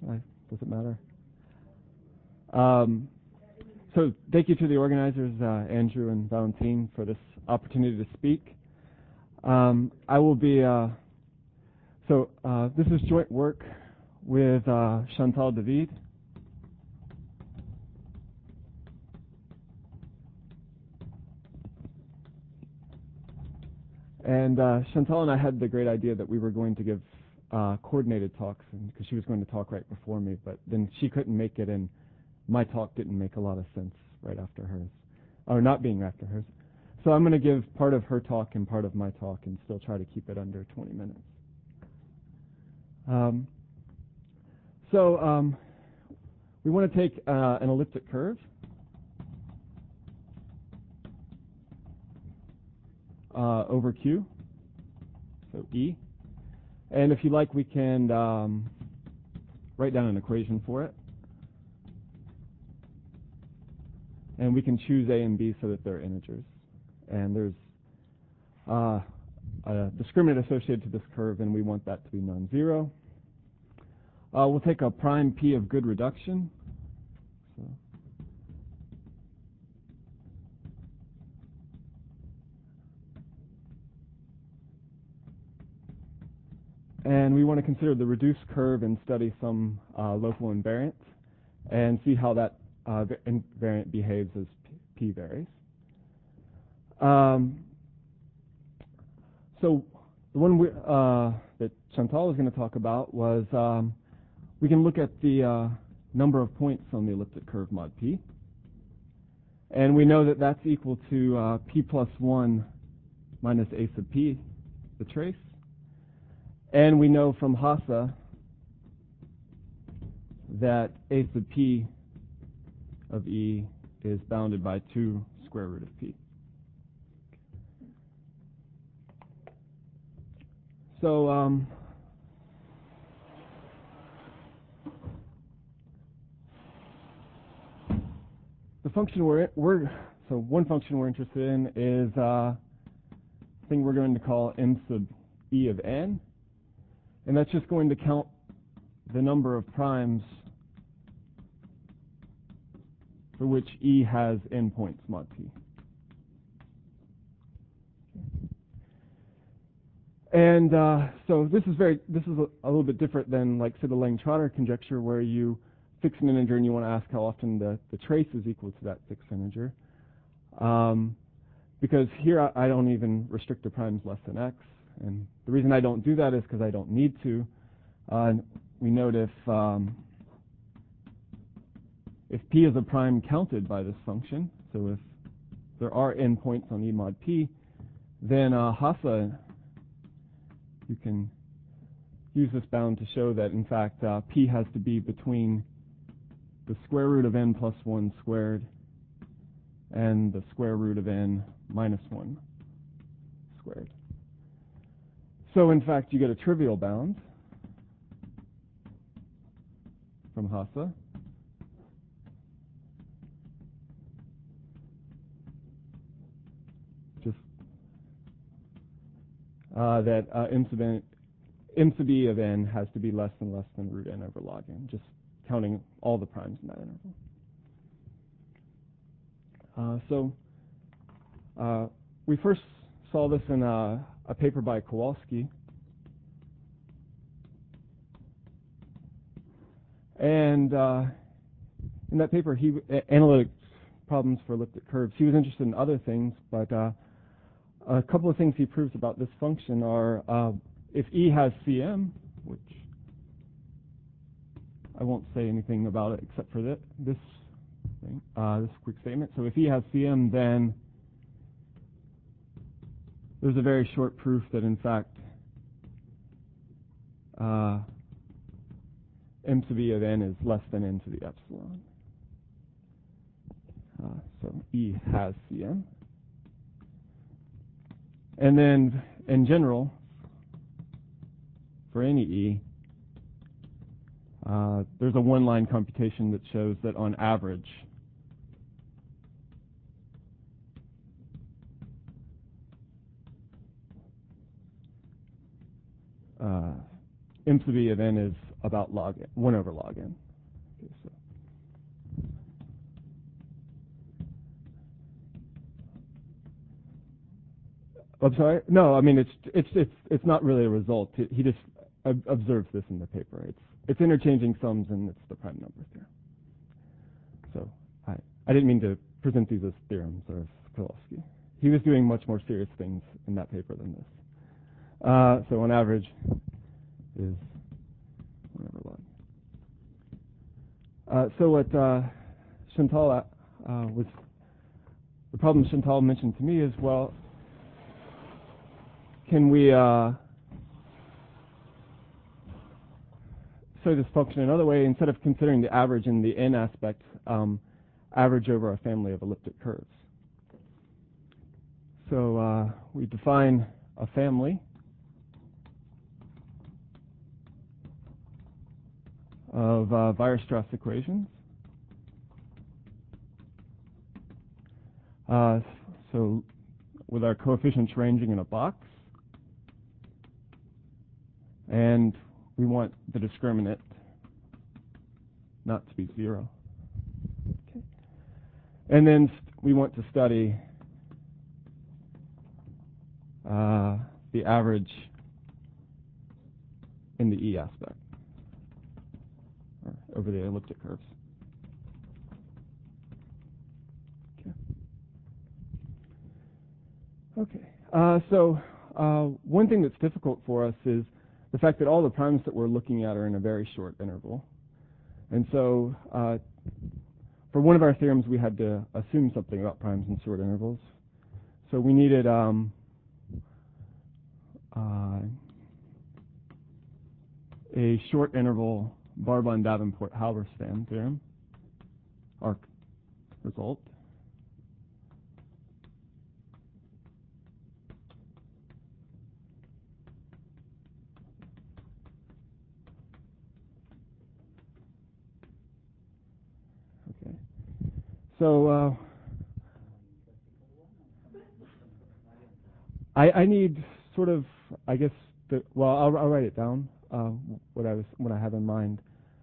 Does it matter? So thank you to the organizers, Andrew and Valentine, for this opportunity to speak. I will be, this is joint work with Chantal David. And Chantal and I had the great idea that we were going to give coordinated talks, because she was going to talk right before me, but then she couldn't make it, and my talk didn't make a lot of sense right after hers, or not being after hers. So I'm going to give part of her talk and part of my talk and still try to keep it under 20 minutes. We want to take an elliptic curve. Over Q, so E. And if you like, we can write down an equation for it. And we can choose A and B so that they're integers. And there's a discriminant associated to this curve, and we want that to be non-zero. We'll take a prime P of good reduction. And we want to consider the reduced curve and study some local invariant and see how that invariant behaves as P varies. So the one that Chantal was going to talk about was we can look at the number of points on the elliptic curve mod P. And we know that that's equal to P plus 1 minus A sub P, the trace. And we know from Hasse that A sub P of E is bounded by 2 square root of P. So the function one function we're interested in is a thing we're going to call M sub E of n. And that's just going to count the number of primes for which E has n points mod P. And so this is a little bit different than, like, say, the Lang-Trotter conjecture, where you fix an integer and you want to ask how often the trace is equal to that fixed integer. Because here I don't even restrict the primes less than x. And the reason I don't do that is because I don't need to. We note if P is a prime counted by this function, so if there are n points on E mod P, then Hasse, you can use this bound to show that, in fact, P has to be between the square root of n plus 1 squared and the square root of n minus 1 squared. So, in fact, you get a trivial bound from Hasse. Just that M sub E of n has to be less than root n over log n, just counting all the primes in that interval. We first saw this in a paper by Kowalski. And in that paper, analytic problems for elliptic curves, he was interested in other things, but a couple of things he proves about this function are if E has Cm, which I won't say anything about it except for this thing, this quick statement. So if E has Cm, then there's a very short proof that, in fact, M sub E of n is less than n to the epsilon. So E has Cm. And then, in general, for any E, there's a one-line computation that shows that on average, m sub e of n is about log n, 1 over log n. Okay, so. I'm sorry? No, I mean it's not really a result. He just observes this in the paper. It's interchanging sums and it's the prime number theorem. So I didn't mean to present these as theorems of Kolofsky. He was doing much more serious things in that paper than this. So on average is 1 over log. So what Chantal was, the problem Chantal mentioned to me is, well, can we show this function another way? Instead of considering the average in the n aspect, average over a family of elliptic curves. So we define a family of Weierstrass equations. So with our coefficients ranging in a box, and we want the discriminant not to be 0. Okay. And then we want to study the average in the E aspect, or over the elliptic curves. Okay. So one thing that's difficult for us is the fact that all the primes that we're looking at are in a very short interval. And so for one of our theorems, we had to assume something about primes in short intervals. So we needed a short interval Barbon-Davenport-Halberstam theorem, our result. Okay. So I need sort of, I guess, well, I'll write it down, what I have in mind.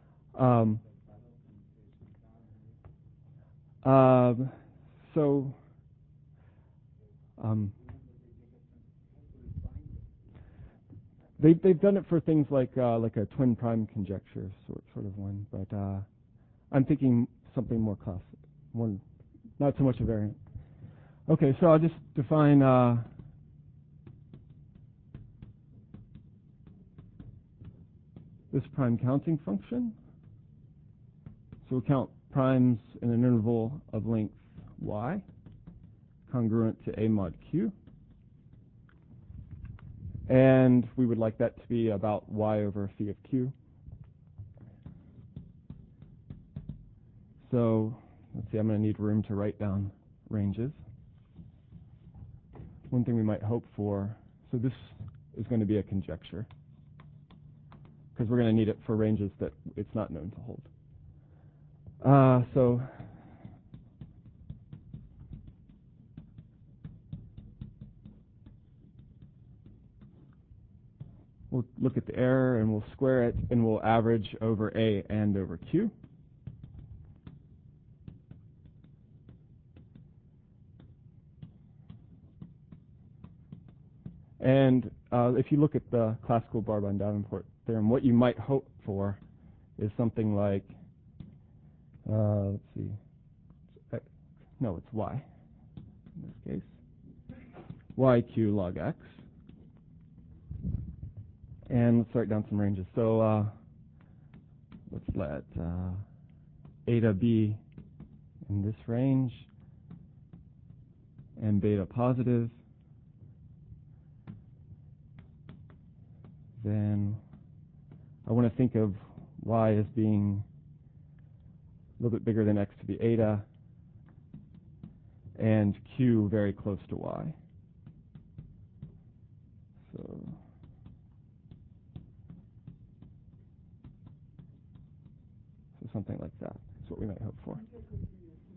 They've done it for things like a twin prime conjecture sort of one, but I'm thinking something more classic, not so much a variant. Okay, so I'll just define this prime counting function. So we'll count primes in an interval of length y, congruent to A mod q. And we would like that to be about y over phi of q. So let's see, I'm going to need room to write down ranges. One thing we might hope for, so this is going to be a conjecture, because we're going to need it for ranges that it's not known to hold. So we'll look at the error and we'll square it and we'll average over A and over Q. And if you look at the classical Barbon-Davenport theorem, what you might hope for is something like, let's see, no, it's y in this case, yq log x. And let's write down some ranges. So let's let eta be in this range and beta positive. Then I want to think of y as being a little bit bigger than x to the eta, and q very close to y. So something like that is what we might hope for.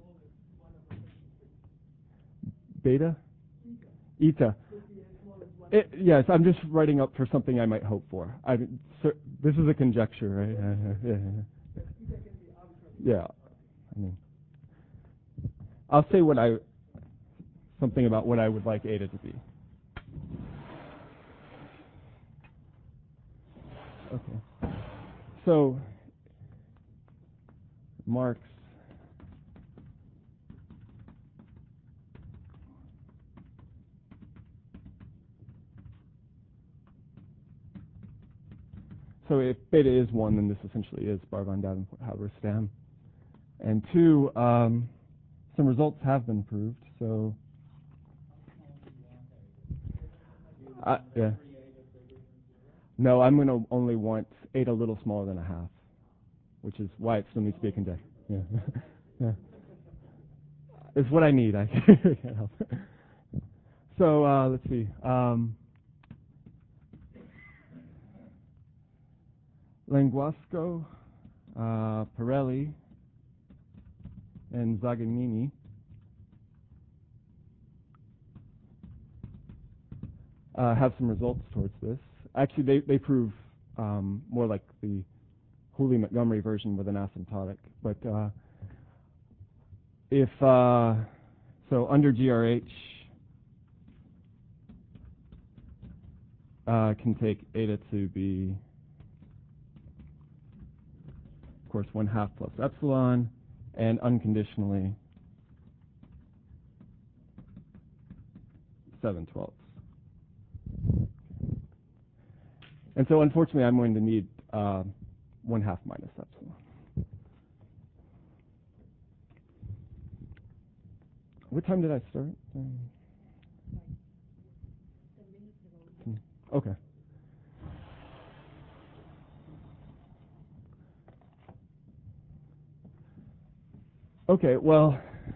Beta? Eta. Yes, I'm just writing up for something I might hope for. This is a conjecture, right? Yeah. I mean, I'll say something about what I would like eta to be. Okay. So, Marx so if beta is 1, then this essentially is Bar von Davenport Halberstam. And 2, some results have been proved. So, yeah. No, I'm going to only want eta a little smaller than a half, which is why it still needs to be a conjecture. Yeah. Yeah. It's what I need. I can't help it. So let's see. Languasco, Pirelli, and Zaganini have some results towards this. Actually, they prove more like the Hooley-Montgomery version with an asymptotic. But if so, under GRH can take eta to be, of course, 1/2 plus epsilon, and unconditionally 7/12. And so, unfortunately, I'm going to need 1/2 minus epsilon. What time did I start? Okay. Okay, well,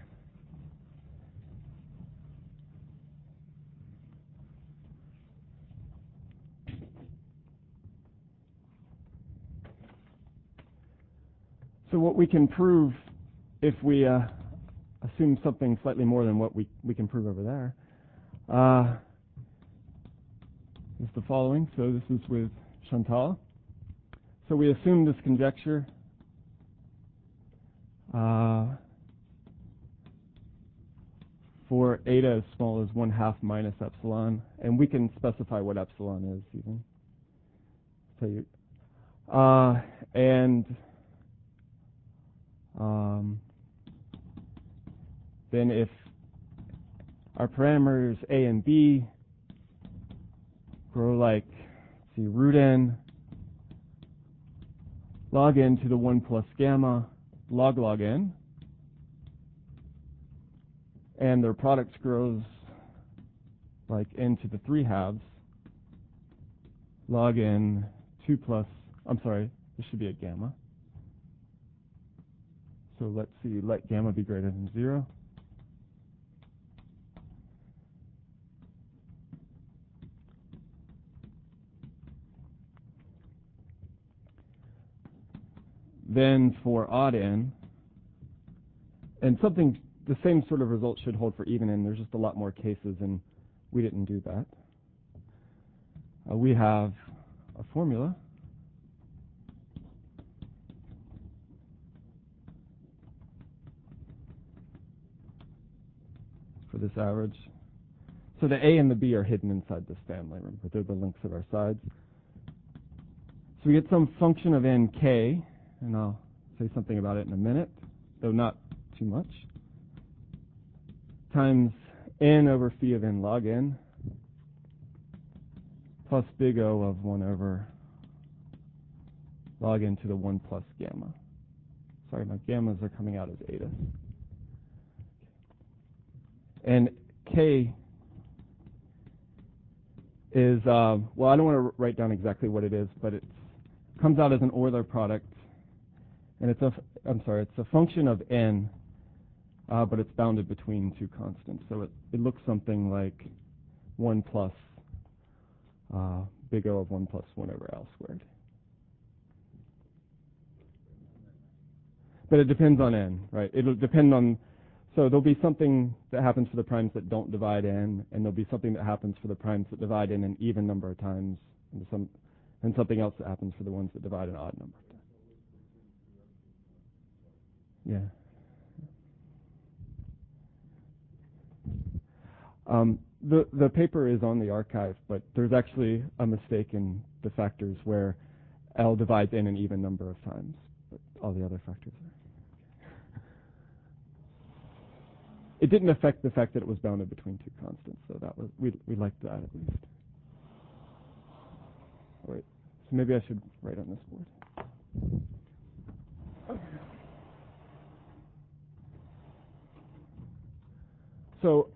so what we can prove if we assume something slightly more than what we can prove over there is the following. So this is with Chantal. So we assume this conjecture for eta as small as 1/2 minus epsilon, and we can specify what epsilon is even. So then if our parameters a and b grow like, see, root n log n to the 1 plus gamma log n, and their product grows like n to the 3/2 log n 2 plus, I'm sorry, this should be a gamma. So let's see, let gamma be greater than 0. Then for odd n, and the same sort of result should hold for even n. There's just a lot more cases, and we didn't do that. We have a formula for this average. So the a and the b are hidden inside this family, but they're the links of our sides. So we get some function of nk, and I'll say something about it in a minute, though not too much, times n over phi of n log n plus big O of 1 over log n to the 1 plus gamma. Sorry, my gammas are coming out as eta. And k is, well, I don't want to write down exactly what it is, but it comes out as an Euler product, and it's a function of n, but it's bounded between two constants. So it looks something like 1 plus big O of 1 plus 1 over L squared. But it depends on n, right? It'll depend on, So there'll be something that happens for the primes that don't divide n, and there'll be something that happens for the primes that divide in an even number of times, and something else that happens for the ones that divide an odd number of times. Yeah. The paper is on the archive, but there's actually a mistake in the factors where L divides in an even number of times, but all the other factors are. It didn't affect the fact that it was bounded between two constants, so that was we liked that at least. All right, so maybe I should write on this board. Okay. So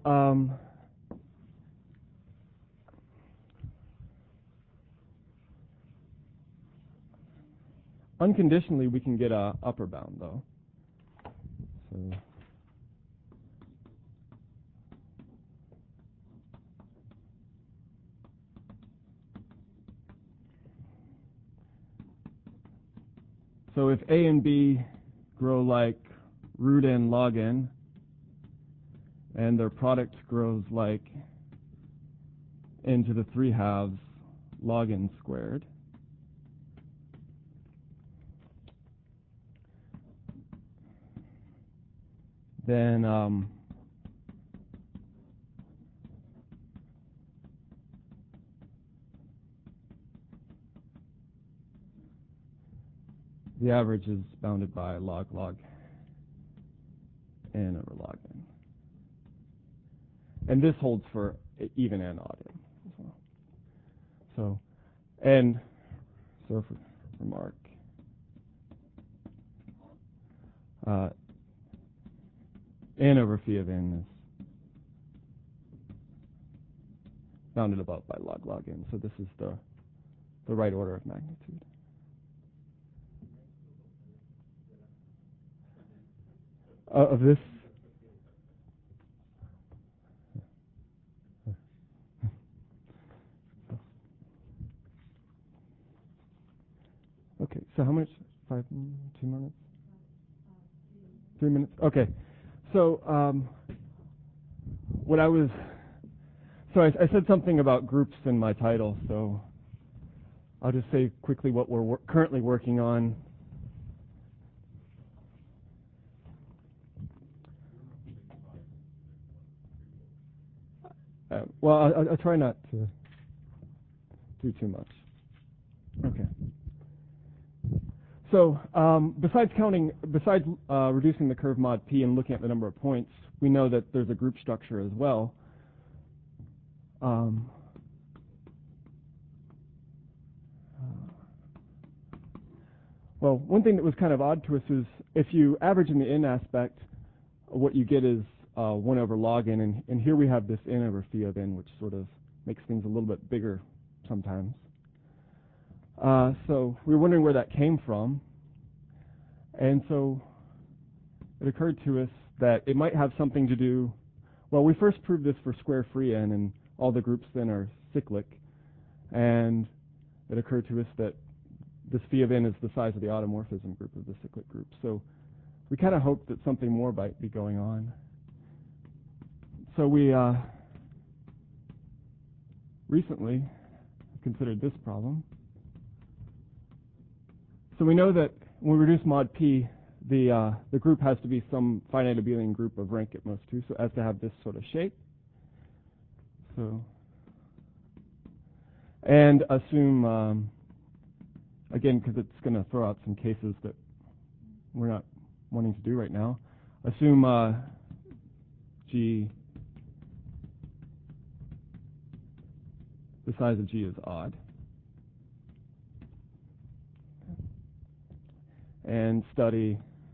unconditionally, we can get a upper bound though. So if a and b grow like root n log n, and their product grows like n to the 3/2 log n squared, then the average is bounded by log n over log n. And this holds for even and odd n as well. So for remark, n over phi of n is bounded about by log n. So this is the right order of magnitude. Of this. Okay, so how much? 2 minutes? 3 minutes? Okay. So I said something about groups in my title, so I'll just say quickly what we're currently working on. Well, I'll try not to do too much. Okay. So besides reducing the curve mod p and looking at the number of points, we know that there's a group structure as well. Well, one thing that was kind of odd to us is if you average in the n aspect, what you get is 1 over log n, and here we have this n over phi of n, which sort of makes things a little bit bigger sometimes. So we were wondering where that came from, and so it occurred to us that it might have something to do. Well, we first proved this for square free n, and all the groups then are cyclic, and it occurred to us that this phi of n is the size of the automorphism group of the cyclic group. So we kind of hoped that something more might be going on. So we recently considered this problem. So we know that when we reduce mod p, the group has to be some finite abelian group of rank at most 2, so as to have this sort of shape. So, and assume, again, because it's going to throw out some cases that we're not wanting to do right now, assume G, the size of G is odd. And study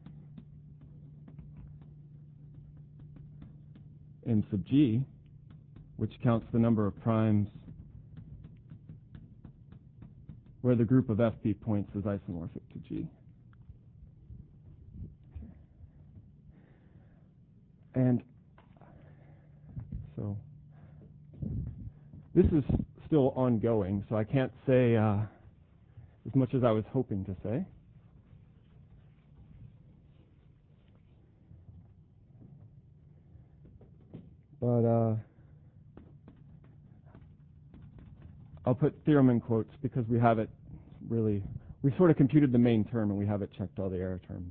M sub G, which counts the number of primes where the group of FP points is isomorphic to G. And so this is still ongoing, so I can't say as much as I was hoping to say. But I'll put theorem in quotes because we have it really, we sort of computed the main term and we have it checked all the error terms.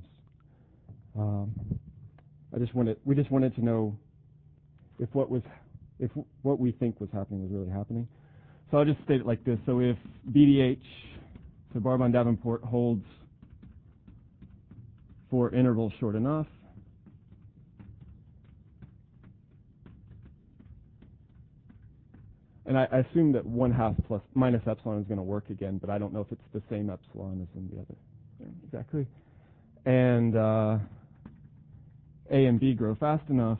We just wanted to know if what we think was happening was really happening. So I'll just state it like this. So if BDH, so Barbon-Davenport, holds for intervals short enough, and I assume that 1/2 plus minus epsilon is going to work again, but I don't know if it's the same epsilon as in the other. Exactly. And A and B grow fast enough,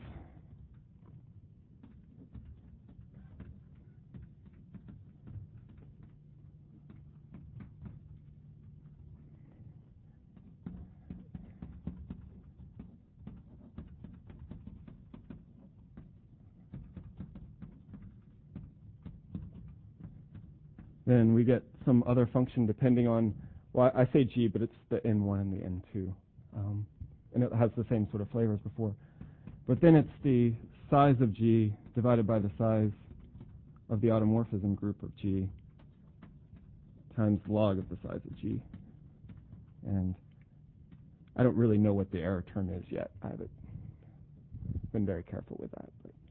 then we get some other function depending on, well, I say G, but it's the N1 and the N2. And it has the same sort of flavor as before. But then it's the size of G divided by the size of the automorphism group of G times log of the size of G. And I don't really know what the error term is yet. I haven't been very careful with that.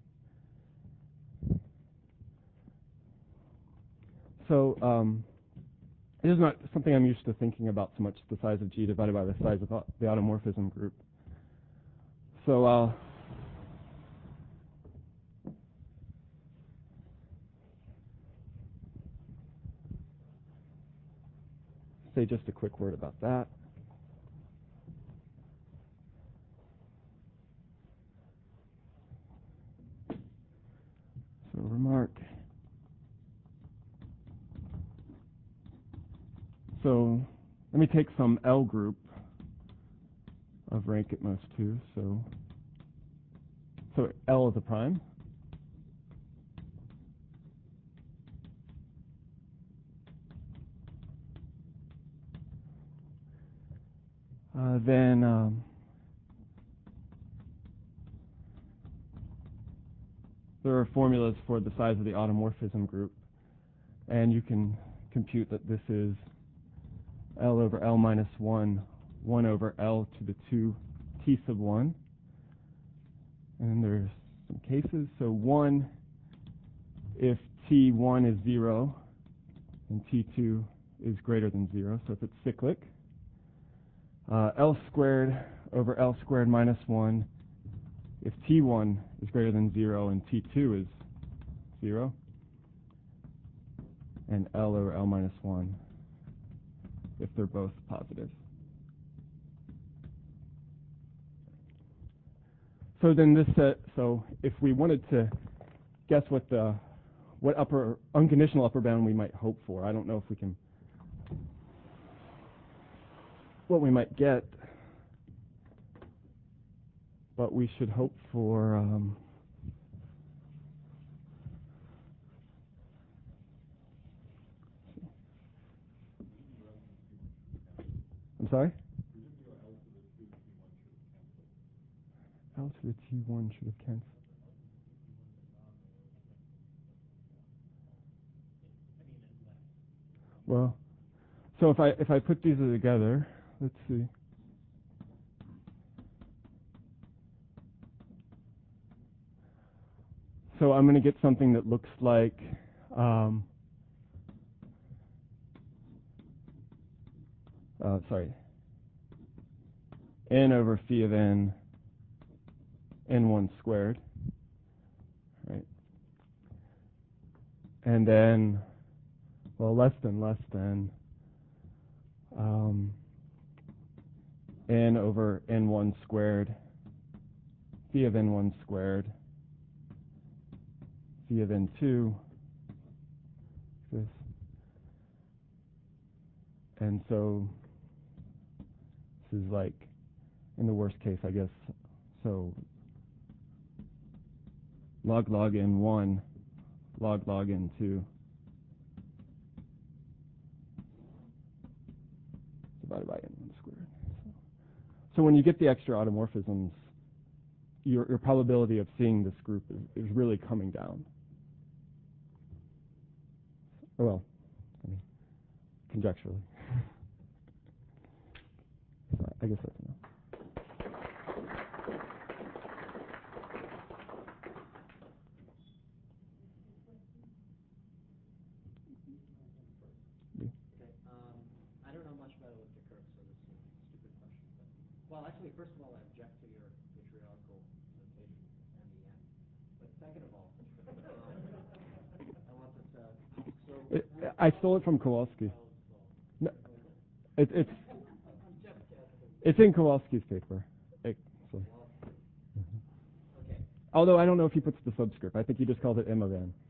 So it is not something I'm used to thinking about so much, the size of G divided by the size of the automorphism group. So I'll say just a quick word about that. So remark. So let me take some L group of rank at most 2. So L is a prime. Then there are formulas for the size of the automorphism group, and you can compute that this is L over L minus 1, 1 over L to the 2 T sub 1. And there's some cases. So 1 if T1 is 0 and T2 is greater than 0, so if it's cyclic. L squared over L squared minus 1 if T1 is greater than 0 and T2 is 0. And L over L minus 1 if they're both positive. So then this so if we wanted to guess what unconditional upper bound we might hope for, I don't know if we can, what we might get, but we should hope for I'm sorry? L to the T1 should have canceled. Well, so if I put these together, let's see. So I'm going to get something that looks like n over phi of n, n1 squared, right? And then, well, less than n over n1 squared, phi of n1 squared, phi of n2, this. And so this is like, in the worst case, I guess, so log n1, log n2, divided by n1 squared. So when you get the extra automorphisms, your probability of seeing this group is really coming down. Well, I mean, conjecturally. So I guess that's enough. I don't know much about elliptic curves, so this is a stupid question. Well, actually, first of all, I object to your patriarchal notation and the end. But second of all, I want this. I stole it from Kowalski. No, it's in Kowalski's paper. Okay. Although I don't know if he puts the subscript. I think he just calls it M of n.